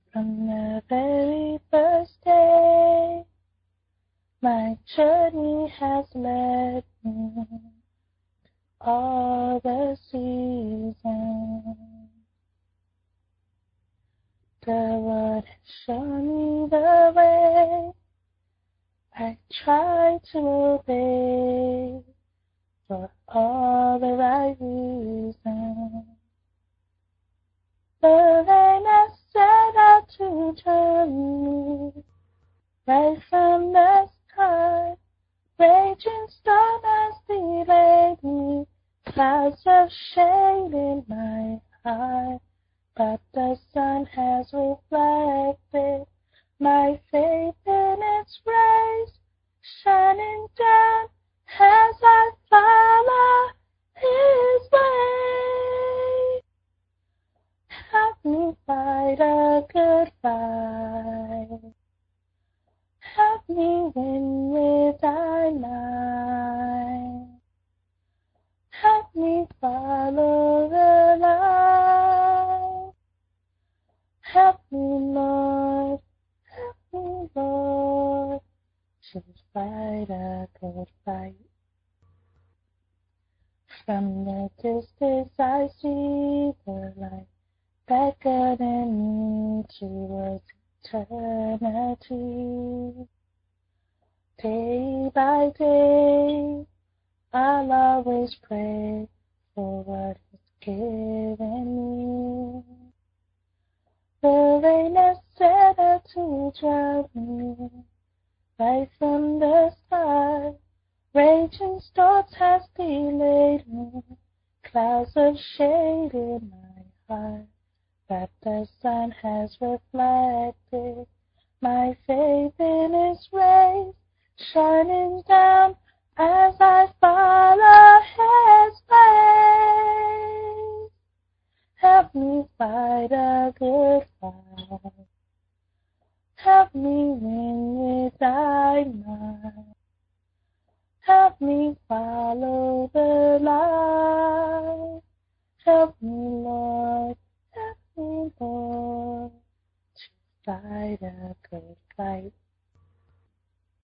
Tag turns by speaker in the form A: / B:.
A: From the very first day, my journey has led me all the seasons. The Lord has shown me the way. I try to obey for all the right reasons. The rain has set out to drown me right from the start. Raging storm has delayed me, clouds of shade in my heart, but the sun has reflected my faith in its rays, shining down as I follow His way. Help me fight a good fight. Help me win with Thy light. Help me follow the light. Help me, Lord. Help me, Lord, to fight a good fight. From the distance I see the light beckoning me towards eternity. Day by day, I'll always pray for what He's given me. The rain has set out to drown me right from the start. Raging storms has delayed me, clouds of shade in my heart, but the sun has reflected my faith in His rays, shining down as I follow His ways. Help me fight a good fight. Help me win with Thy might. Help me follow the light. Help me, Lord. Help me, Lord, to fight a good